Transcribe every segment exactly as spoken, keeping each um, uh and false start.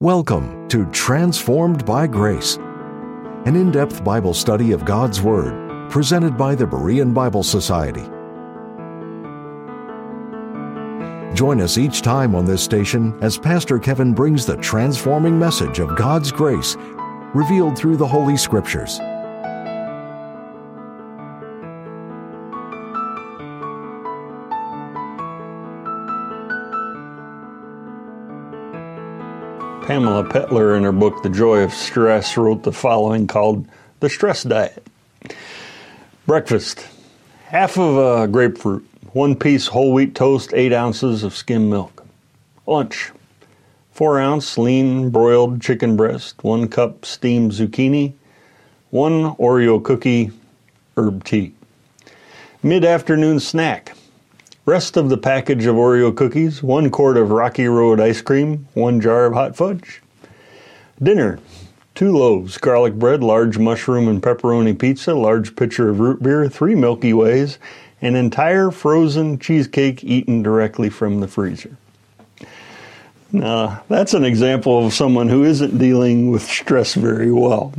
Welcome to Transformed by Grace, an in-depth Bible study of God's Word, presented by the Berean Bible Society. Join us each time on this station as Pastor Kevin brings the transforming message of God's grace revealed through the Holy Scriptures. Pamela Petler, in her book, The Joy of Stress, wrote the following called The Stress Diet. Breakfast, half of a grapefruit, one piece whole wheat toast, eight ounces of skim milk. Lunch, four ounce lean broiled chicken breast, one cup steamed zucchini, one Oreo cookie, herb tea. Mid-afternoon snack, rest of the package of Oreo cookies, one quart of Rocky Road ice cream, one jar of hot fudge. Dinner, two loaves, garlic bread, large mushroom and pepperoni pizza, large pitcher of root beer, three Milky Ways, an entire frozen cheesecake eaten directly from the freezer. Now, that's an example of someone who isn't dealing with stress very well.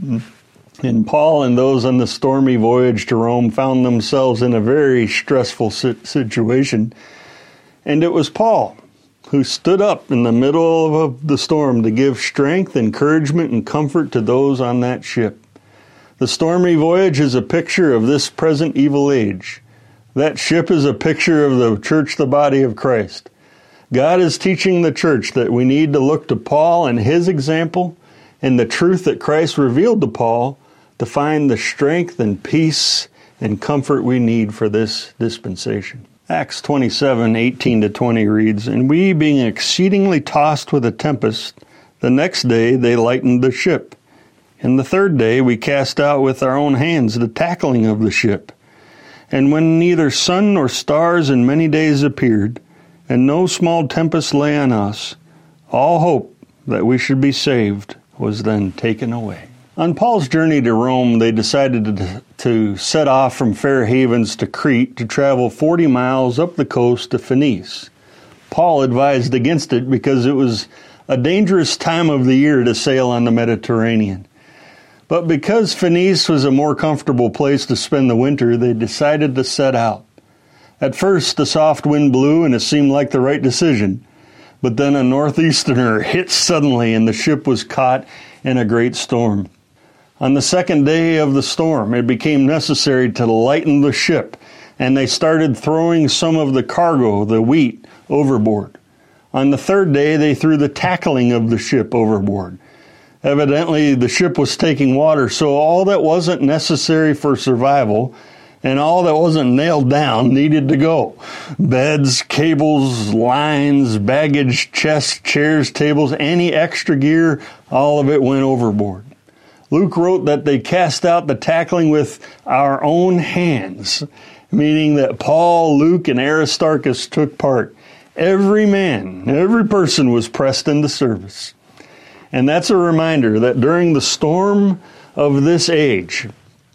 And Paul and those on the stormy voyage to Rome found themselves in a very stressful situation. And it was Paul who stood up in the middle of the storm to give strength, encouragement, and comfort to those on that ship. The stormy voyage is a picture of this present evil age. That ship is a picture of the church, the body of Christ. God is teaching the church that we need to look to Paul and his example and the truth that Christ revealed to Paul to find the strength and peace and comfort we need for this dispensation. Acts twenty-seven, eighteen to twenty reads, "And we, being exceedingly tossed with a tempest, the next day they lightened the ship. And the third day we cast out with our own hands the tackling of the ship. And when neither sun nor stars in many days appeared, and no small tempest lay on us, all hope that we should be saved was then taken away." On Paul's journey to Rome, they decided to, to set off from Fair Havens to Crete to travel forty miles up the coast to Phoenice. Paul advised against it because it was a dangerous time of the year to sail on the Mediterranean. But because Phoenice was a more comfortable place to spend the winter, they decided to set out. At first, the soft wind blew and it seemed like the right decision. But then a northeasterner hit suddenly and the ship was caught in a great storm. On the second day of the storm, it became necessary to lighten the ship, and they started throwing some of the cargo, the wheat, overboard. On the third day, they threw the tackling of the ship overboard. Evidently, the ship was taking water, so all that wasn't necessary for survival and all that wasn't nailed down needed to go. Beds, cables, lines, baggage, chests, chairs, tables, any extra gear, all of it went overboard. Luke wrote that they cast out the tackling with our own hands, meaning that Paul, Luke, and Aristarchus took part. Every man, every person was pressed into service. And that's a reminder that during the storm of this age,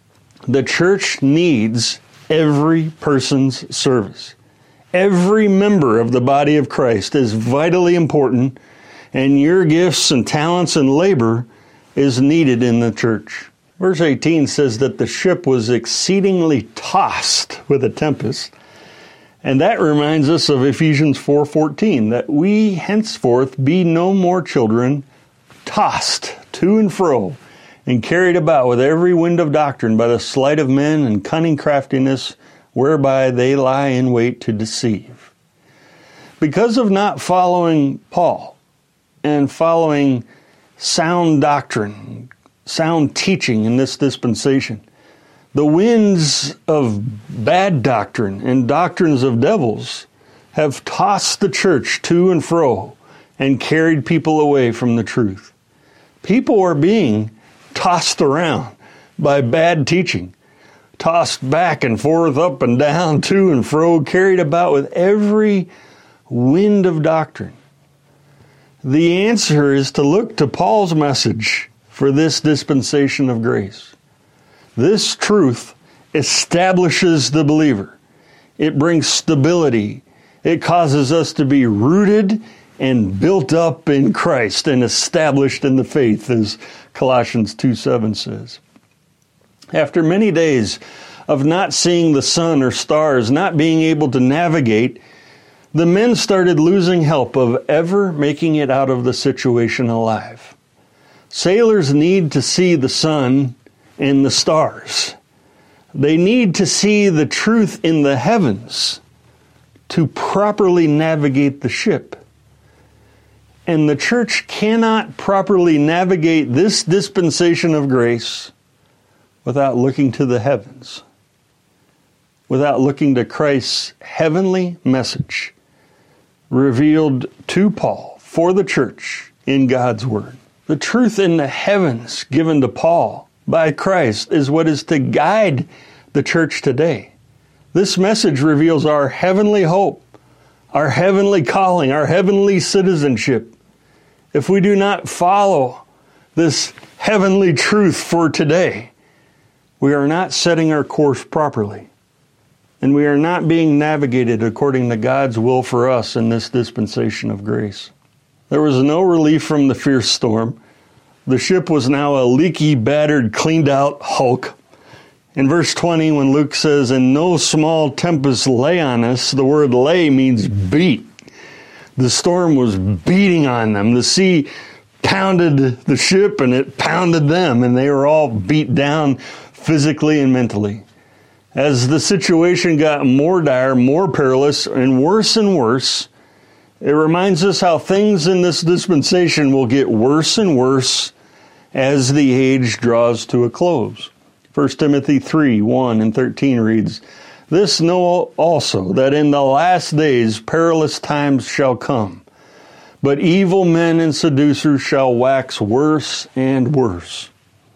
the church needs every person's service. Every member of the body of Christ is vitally important, and your gifts and talents and labor is needed in the church. Verse eighteen says that the ship was exceedingly tossed with a tempest. And that reminds us of Ephesians four fourteen, that we henceforth be no more children, tossed to and fro, and carried about with every wind of doctrine by the sleight of men and cunning craftiness, whereby they lie in wait to deceive. Because of not following Paul and following sound doctrine, sound teaching in this dispensation, the winds of bad doctrine and doctrines of devils have tossed the church to and fro and carried people away from the truth. People are being tossed around by bad teaching, tossed back and forth, up and down, to and fro, carried about with every wind of doctrine. The answer is to look to Paul's message for this dispensation of grace. This truth establishes the believer. It brings stability. It causes us to be rooted and built up in Christ and established in the faith, as Colossians two seven says. After many days of not seeing the sun or stars, not being able to navigate, the men started losing hope of ever making it out of the situation alive. Sailors need to see the sun and the stars. They need to see the truth in the heavens to properly navigate the ship. And the church cannot properly navigate this dispensation of grace without looking to the heavens, without looking to Christ's heavenly message revealed to Paul for the church in God's Word. The truth in the heavens given to Paul by Christ is what is to guide the church today. This message reveals our heavenly hope, our heavenly calling, our heavenly citizenship. If we do not follow this heavenly truth for today, we are not setting our course properly, and we are not being navigated according to God's will for us in this dispensation of grace. There was no relief from the fierce storm. The ship was now a leaky, battered, cleaned out hulk. In verse twenty, when Luke says, "And no small tempest lay on us," the word lay means beat. The storm was beating on them. The sea pounded the ship and it pounded them, and they were all beat down physically and mentally. As the situation got more dire, more perilous, and worse and worse, it reminds us how things in this dispensation will get worse and worse as the age draws to a close. First Timothy three, one and thirteen reads, "This know also, that in the last days perilous times shall come, but evil men and seducers shall wax worse and worse."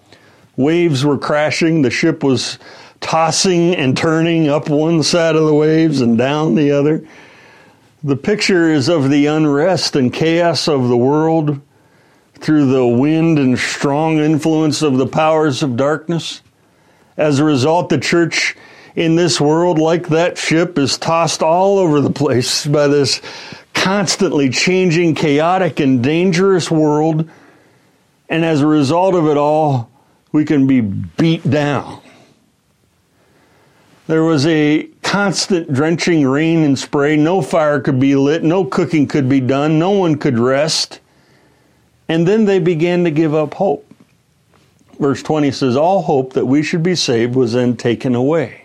Waves were crashing, the ship was tossing and turning up one side of the waves and down the other. The picture is of the unrest and chaos of the world through the wind and strong influence of the powers of darkness. As a result, the church in this world, like that ship, is tossed all over the place by this constantly changing, chaotic, and dangerous world. And as a result of it all, we can be beat down. There was a constant drenching rain and spray. No fire could be lit. No cooking could be done. No one could rest. And then they began to give up hope. Verse twenty says, "All hope that we should be saved was then taken away."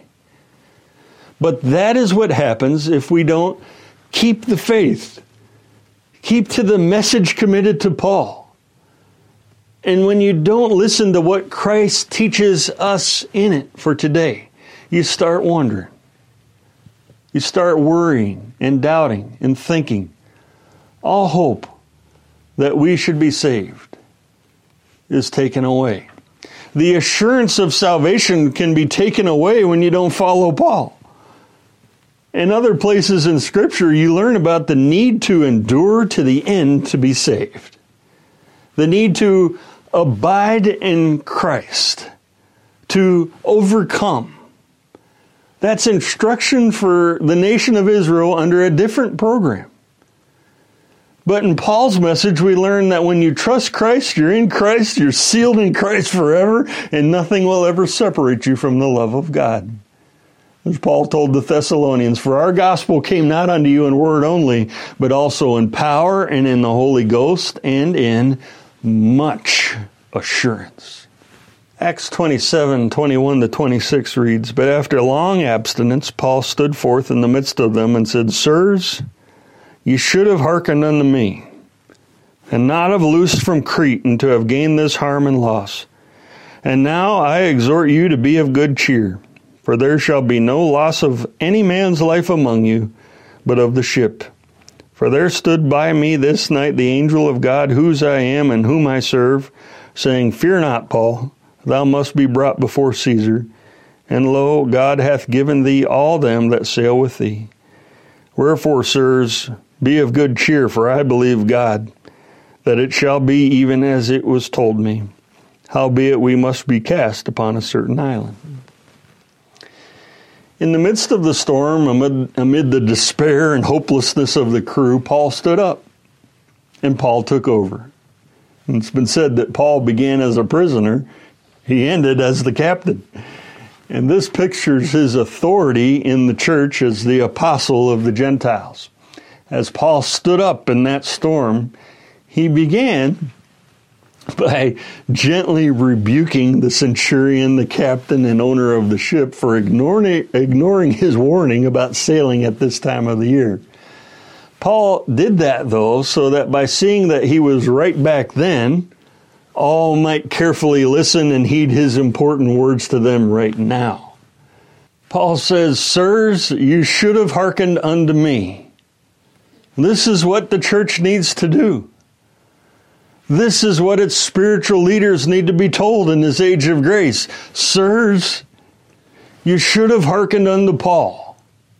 But that is what happens if we don't keep the faith, keep to the message committed to Paul. And when you don't listen to what Christ teaches us in it for today, you start wondering. You start worrying and doubting and thinking, all hope that we should be saved is taken away. The assurance of salvation can be taken away when you don't follow Paul. In other places in Scripture, you learn about the need to endure to the end to be saved. The need to abide in Christ, to overcome. That's instruction for the nation of Israel under a different program. But in Paul's message, we learn that when you trust Christ, you're in Christ, you're sealed in Christ forever, and nothing will ever separate you from the love of God. As Paul told the Thessalonians, "For our gospel came not unto you in word only, but also in power and in the Holy Ghost and in much assurance." Acts twenty-seven, twenty-one to twenty-six reads, "But after long abstinence, Paul stood forth in the midst of them and said, Sirs, ye should have hearkened unto me, and not have loosed from Crete, and to have gained this harm and loss. And now I exhort you to be of good cheer, for there shall be no loss of any man's life among you, but of the ship. For there stood by me this night the angel of God, whose I am and whom I serve, saying, Fear not, Paul, thou must be brought before Caesar. And lo, God hath given thee all them that sail with thee. Wherefore, sirs, be of good cheer, for I believe God, that it shall be even as it was told me. Howbeit we must be cast upon a certain island." In the midst of the storm, amid, amid the despair and hopelessness of the crew, Paul stood up. and Paul took over. And it's been said that Paul began as a prisoner, he ended as the captain. And this pictures his authority in the church as the apostle of the Gentiles. As Paul stood up in that storm, he began by gently rebuking the centurion, the captain and owner of the ship, for ignoring, ignoring his warning about sailing at this time of the year. Paul did that, though, so that by seeing that he was right back then, all might carefully listen and heed his important words to them right now. Paul says, "Sirs, you should have hearkened unto me." This is what the church needs to do. This is what its spiritual leaders need to be told in this age of grace. Sirs, you should have hearkened unto Paul.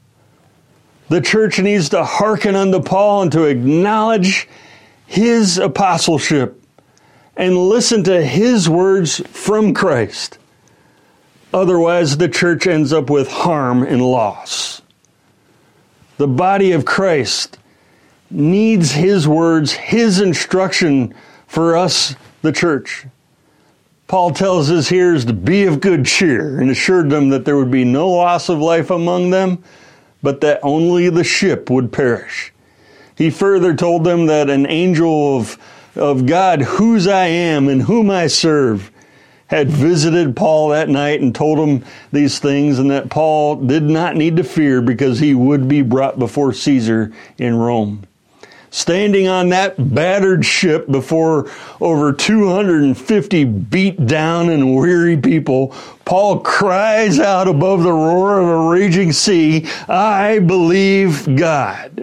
The church needs to hearken unto Paul and to acknowledge his apostleship and listen to his words from Christ. Otherwise, the church ends up with harm and loss. The body of Christ needs his words, his instruction for us, the church. Paul tells his hearers to be of good cheer and assured them that there would be no loss of life among them, but that only the ship would perish. He further told them that an angel of, of God, whose I am and whom I serve, had visited Paul that night and told him these things, and that Paul did not need to fear because he would be brought before Caesar in Rome. Standing on that battered ship before over two hundred fifty beat down and weary people, Paul cries out above the roar of a raging sea, "I believe God."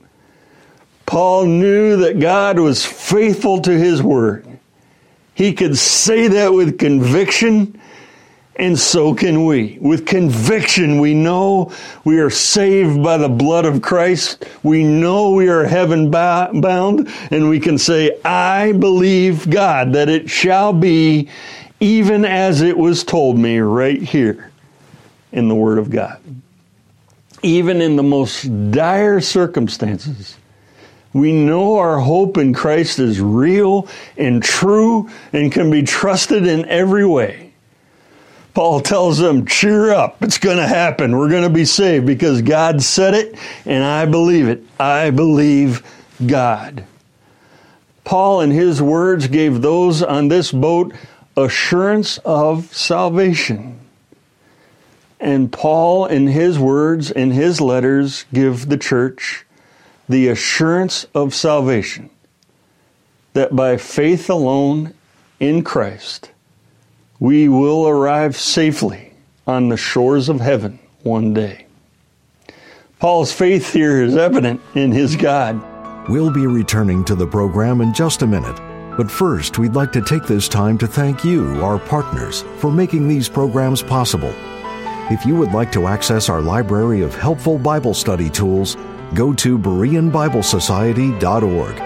Paul knew that God was faithful to his word. He could say that with conviction, and so can we. With conviction, we know we are saved by the blood of Christ. We know we are heaven bound, and we can say, "I believe God, that it shall be even as it was told me," right here in the Word of God. Even in the most dire circumstances, we know our hope in Christ is real and true and can be trusted in every way. Paul tells them, cheer up, it's going to happen. We're going to be saved because God said it, and I believe it. I believe God. Paul, in his words, gave those on this boat assurance of salvation. And Paul, in his words, in his letters, give the church the assurance of salvation, that by faith alone in Christ, we will arrive safely on the shores of heaven one day. Paul's faith here is evident in his God. We'll be returning to the program in just a minute, but first we'd like to take this time to thank you, our partners, for making these programs possible. If you would like to access our library of helpful Bible study tools, go to Berean Bible Society dot org.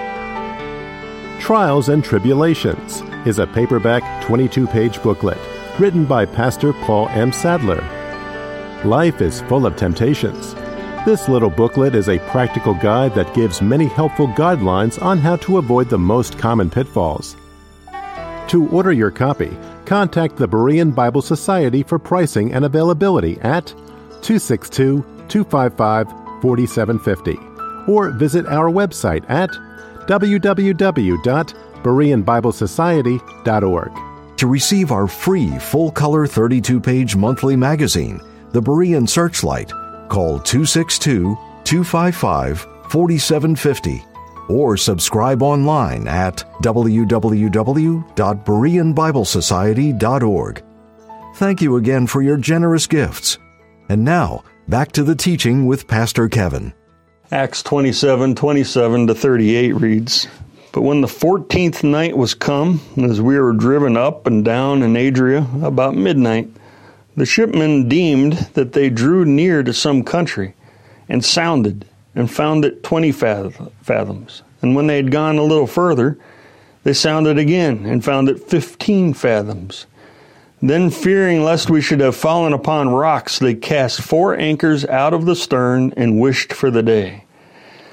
Trials and Tribulations is a paperback twenty-two page booklet written by Pastor Paul M. Sadler. Life is full of temptations. This little booklet is a practical guide that gives many helpful guidelines on how to avoid the most common pitfalls. To order your copy, contact the Berean Bible Society for pricing and availability at two six two, two five five, four seven five zero or visit our website at w w w dot berean bible society dot org. To receive our free full-color thirty-two page monthly magazine, The Berean Searchlight, call two six two, two five five, four seven five zero or subscribe online at w w w dot berean bible society dot org. Thank you again for your generous gifts. And now, back to the teaching with Pastor Kevin. Acts twenty-seven, twenty-seven to thirty-eight reads, "But when the fourteenth night was come, as we were driven up and down in Adria about midnight, the shipmen deemed that they drew near to some country, and sounded, and found it twenty fathoms. And when they had gone a little further, they sounded again, and found it fifteen fathoms. Then, fearing lest we should have fallen upon rocks, they cast four anchors out of the stern and wished for the day.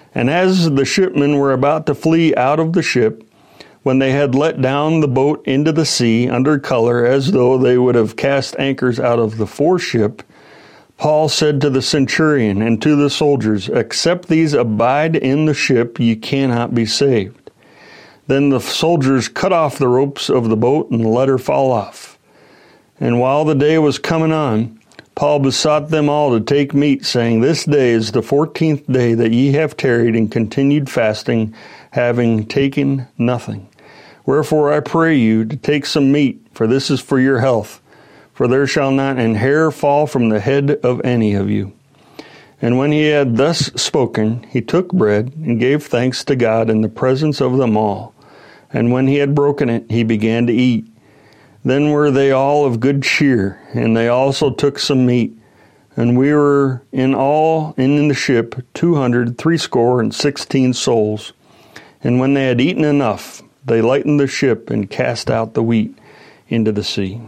And as the shipmen were about to flee out of the ship, when they had let down the boat into the sea under color, as though they would have cast anchors out of the foreship, Paul said to the centurion and to the soldiers, "Except these abide in the ship, ye cannot be saved." Then the soldiers cut off the ropes of the boat and let her fall off. And while the day was coming on, Paul besought them all to take meat, saying, "This day is the fourteenth day that ye have tarried and continued fasting, having taken nothing. Wherefore I pray you to take some meat, for this is for your health. For there shall not an hair fall from the head of any of you." And when he had thus spoken, he took bread and gave thanks to God in the presence of them all. And when he had broken it, he began to eat. Then were they all of good cheer, and they also took some meat. And we were in all in the ship two hundred threescore and sixteen souls. And when they had eaten enough, they lightened the ship and cast out the wheat into the sea.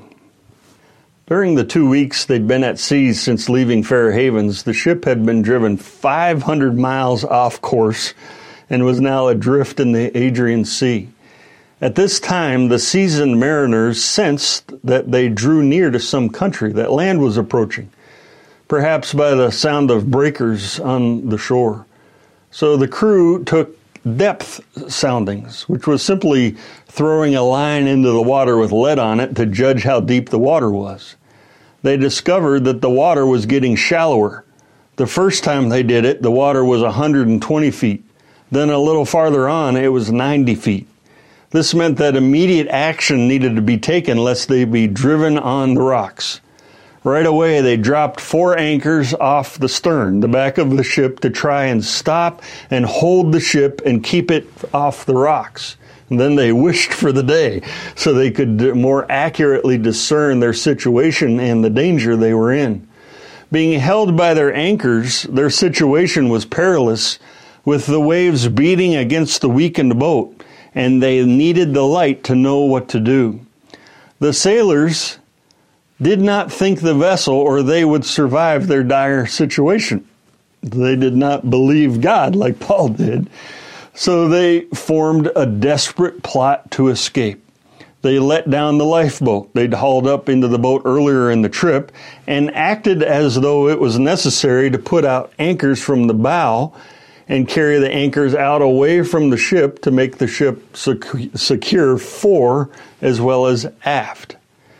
During the two weeks they'd been at sea since leaving Fair Havens, the ship had been driven five hundred miles off course and was now adrift in the Adrian Sea. At this time, the seasoned mariners sensed that they drew near to some country, that land was approaching, perhaps by the sound of breakers on the shore. So the crew took depth soundings, which was simply throwing a line into the water with lead on it to judge how deep the water was. They discovered that the water was getting shallower. The first time they did it, the water was one hundred twenty feet. Then a little farther on, it was ninety feet. This meant that immediate action needed to be taken lest they be driven on the rocks. Right away, they dropped four anchors off the stern, the back of the ship, to try and stop and hold the ship and keep it off the rocks. And then they wished for the day so they could more accurately discern their situation and the danger they were in. Being held by their anchors, their situation was perilous, with the waves beating against the weakened boat, and they needed the light to know what to do. The sailors did not think the vessel or they would survive their dire situation. They did not believe God like Paul did. So they formed a desperate plot to escape. They let down the lifeboat they'd hauled up into the boat earlier in the trip and acted as though it was necessary to put out anchors from the bow and carry the anchors out away from the ship to make the ship sec- secure fore as well as aft.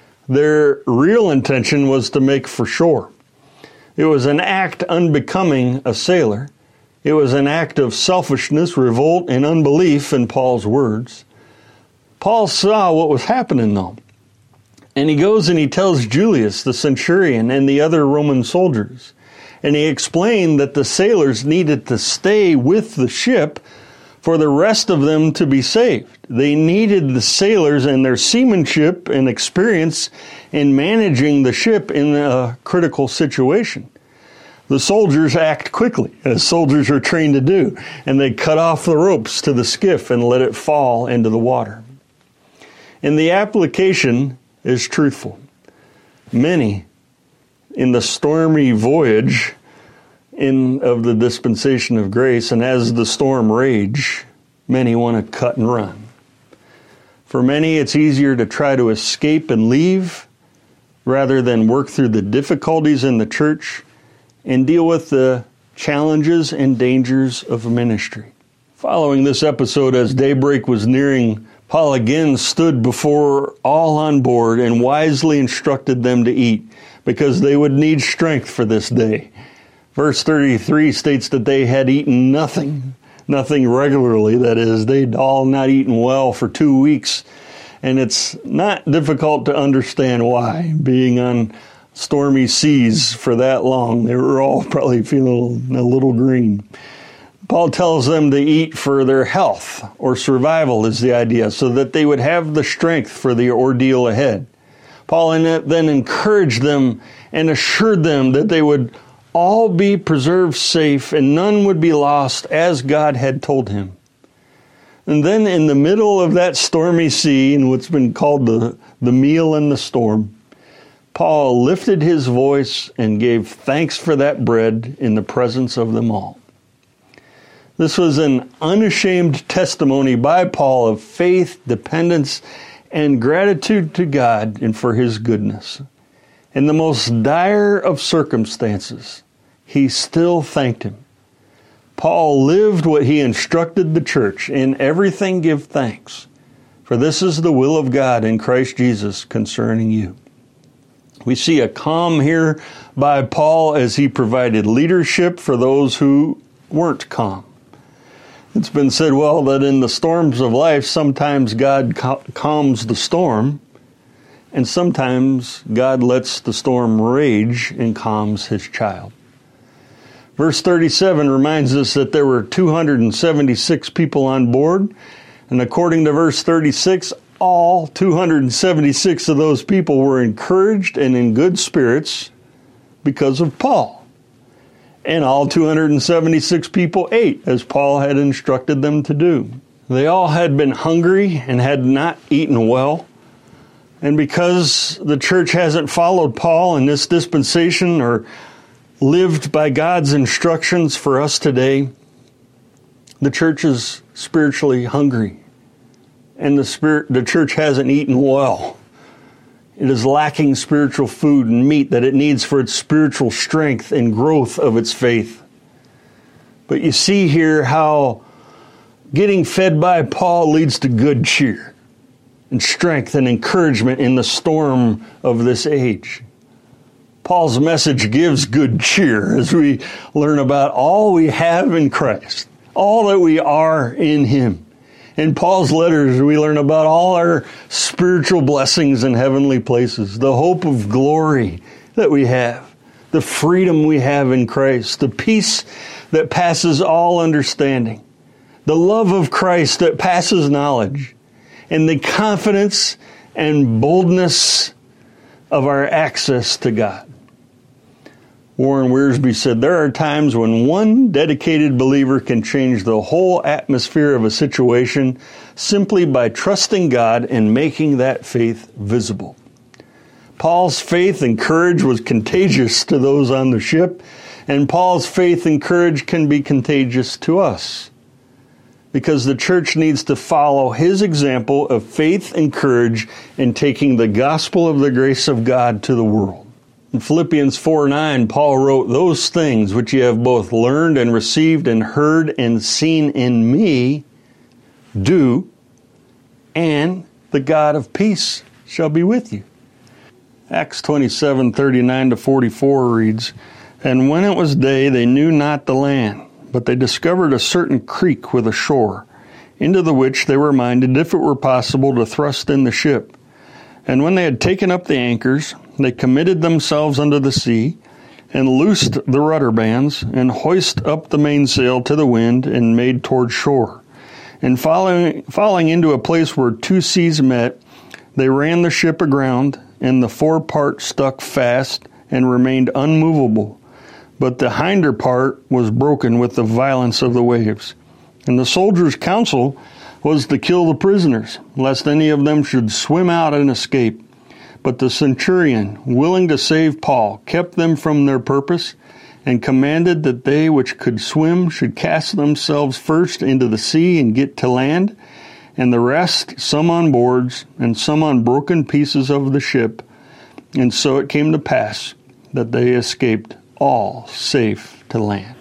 Their real intention was to make for shore. It was an act unbecoming a sailor. It was an act of selfishness, revolt, and unbelief, in Paul's words. Paul saw what was happening, though. And he goes and he tells Julius, the centurion, and the other Roman soldiers. And he explained that the sailors needed to stay with the ship for the rest of them to be saved. They needed the sailors and their seamanship and experience in managing the ship in a critical situation. The soldiers act quickly, as soldiers are trained to do, and they cut off the ropes to the skiff and let it fall into the water. And the application is truthful. Many in the stormy voyage in of the dispensation of grace, and as the storm rage, many want to cut and run. For many, it's easier to try to escape and leave rather than work through the difficulties in the church and deal with the challenges and dangers of ministry. Following this episode, as daybreak was nearing, Paul again stood before all on board and wisely instructed them to eat, because they would need strength for this day. Verse thirty-three states that they had eaten nothing, nothing regularly, that is, they'd all not eaten well for two weeks. And it's not difficult to understand why, being on stormy seas for that long. They were all probably feeling a little green. Paul tells them to eat for their health, or survival is the idea, so that they would have the strength for the ordeal ahead. Paul then encouraged them and assured them that they would all be preserved safe and none would be lost, as God had told him. And then in the middle of that stormy sea, in what's been called the, the meal in the storm, Paul lifted his voice and gave thanks for that bread in the presence of them all. This was an unashamed testimony by Paul of faith, dependence, and gratitude to God and for his goodness. In the most dire of circumstances, he still thanked him. Paul lived what he instructed the church. In everything give thanks, for this is the will of God in Christ Jesus concerning you. We see a calm here by Paul as he provided leadership for those who weren't calm. It's been said well that in the storms of life, sometimes God cal- calms the storm, and sometimes God lets the storm rage and calms his child. Verse thirty-seven reminds us that there were two hundred seventy-six people on board, and according to verse thirty-six, all two hundred seventy-six of those people were encouraged and in good spirits because of Paul. And all two hundred seventy-six people ate as Paul had instructed them to do. They all had been hungry and had not eaten well. And because the church hasn't followed Paul in this dispensation or lived by God's instructions for us today, the church is spiritually hungry. And the spirit, the church hasn't eaten well. It is lacking spiritual food and meat that it needs for its spiritual strength and growth of its faith. But you see here how getting fed by Paul leads to good cheer and strength and encouragement in the storm of this age. Paul's message gives good cheer as we learn about all we have in Christ, all that we are in him. In Paul's letters, we learn about all our spiritual blessings in heavenly places, the hope of glory that we have, the freedom we have in Christ, the peace that passes all understanding, the love of Christ that passes knowledge, and the confidence and boldness of our access to God. Warren Wiersbe said, there are times when one dedicated believer can change the whole atmosphere of a situation simply by trusting God and making that faith visible. Paul's faith and courage was contagious to those on the ship, and Paul's faith and courage can be contagious to us, because the church needs to follow his example of faith and courage in taking the gospel of the grace of God to the world. In Philippians four nine, Paul wrote, those things which ye have both learned and received and heard and seen in me, do, and the God of peace shall be with you. Acts twenty-seven thirty-nine to forty-four reads, and when it was day, they knew not the land, but they discovered a certain creek with a shore, into the which they were minded, if it were possible, to thrust in the ship. And when they had taken up the anchors, they committed themselves unto the sea, and loosed the rudder bands, and hoist up the mainsail to the wind, and made toward shore. And following, falling into a place where two seas met, they ran the ship aground, and the forepart stuck fast, and remained unmovable. But the hinder part was broken with the violence of the waves. And the soldiers' counsel was to kill the prisoners, lest any of them should swim out and escape. But the centurion, willing to save Paul, kept them from their purpose, and commanded that they which could swim should cast themselves first into the sea and get to land, and the rest, some on boards, and some on broken pieces of the ship. And so it came to pass that they escaped all safe to land.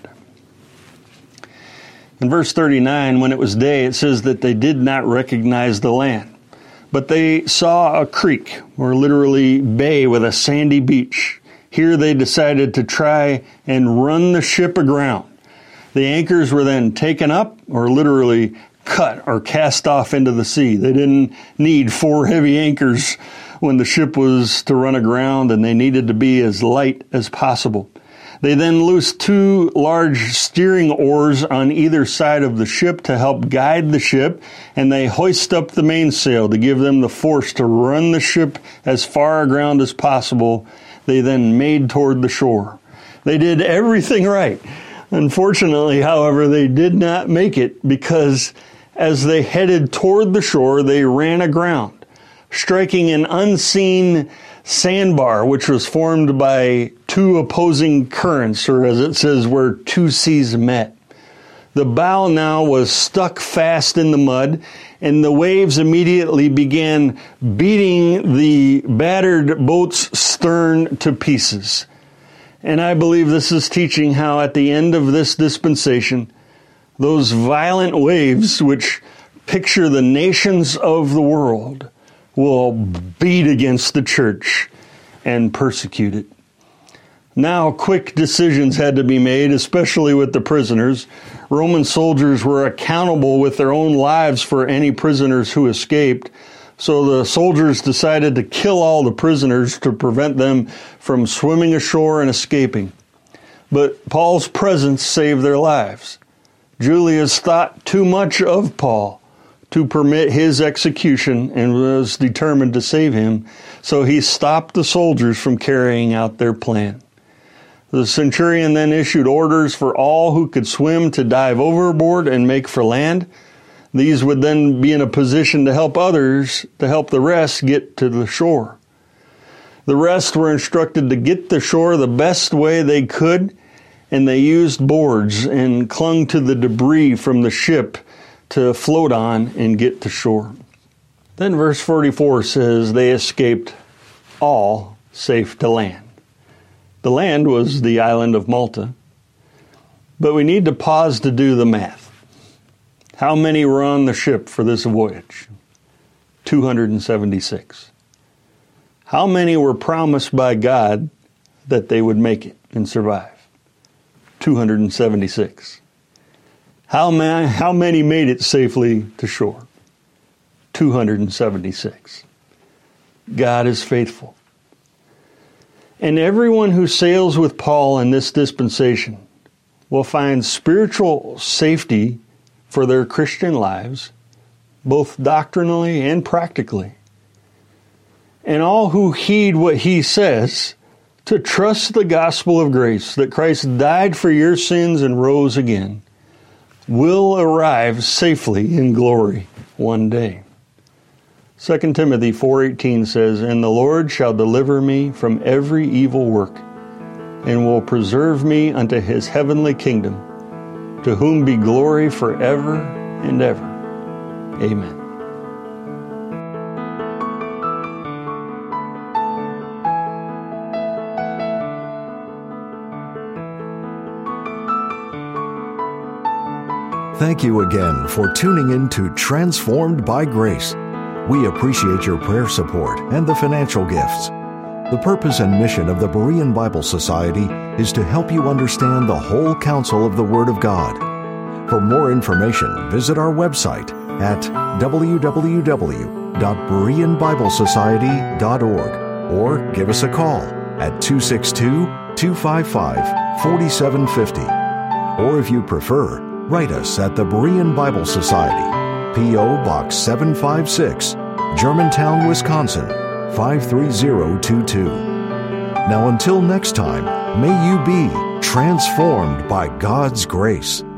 In verse thirty-nine, when it was day, it says that they did not recognize the land. But they saw a creek, or literally bay, with a sandy beach. Here they decided to try and run the ship aground. The anchors were then taken up, or literally cut or cast off into the sea. They didn't need four heavy anchors when the ship was to run aground, and they needed to be as light as possible. They then loosed two large steering oars on either side of the ship to help guide the ship, and they hoist up the mainsail to give them the force to run the ship as far aground as possible. They then made toward the shore. They did everything right. Unfortunately, however, they did not make it, because as they headed toward the shore, they ran aground, striking an unseen sandbar, which was formed by two opposing currents, or as it says, where two seas met. The bow now was stuck fast in the mud, and the waves immediately began beating the battered boat's stern to pieces. And I believe this is teaching how at the end of this dispensation, those violent waves which picture the nations of the world will beat against the church and persecute it. Now, quick decisions had to be made, especially with the prisoners. Roman soldiers were accountable with their own lives for any prisoners who escaped. So the soldiers decided to kill all the prisoners to prevent them from swimming ashore and escaping. But Paul's presence saved their lives. Julius thought too much of Paul to permit his execution and was determined to save him, so he stopped the soldiers from carrying out their plan. The centurion then issued orders for all who could swim to dive overboard and make for land. These would then be in a position to help others, to help the rest get to the shore. The rest were instructed to get to shore the best way they could, and they used boards and clung to the debris from the ship to float on and get to shore. Then verse forty-four says they escaped all safe to land. The land was the island of Malta. But we need to pause to do the math. How many were on the ship for this voyage? two hundred seventy-six. How many were promised by God that they would make it and survive? two hundred seventy-six. How many, how many made it safely to shore? two hundred seventy-six. God is faithful. And everyone who sails with Paul in this dispensation will find spiritual safety for their Christian lives, both doctrinally and practically. And all who heed what he says to trust the gospel of grace, that Christ died for your sins and rose again, will arrive safely in glory one day. Second Timothy four eighteen says, "And the Lord shall deliver me from every evil work, and will preserve me unto his heavenly kingdom, to whom be glory forever and ever. Amen." Thank you again for tuning in to Transformed by Grace. We appreciate your prayer support and the financial gifts. The purpose and mission of the Berean Bible Society is to help you understand the whole counsel of the Word of God. For more information, visit our website at w w w dot berean bible society dot org or give us a call at two six two, two five five, four seven five zero. Or if you prefer, write us at the Berean Bible Society, P O Box seven five six, Germantown, Wisconsin, five three zero two two. Now until next time, may you be transformed by God's grace.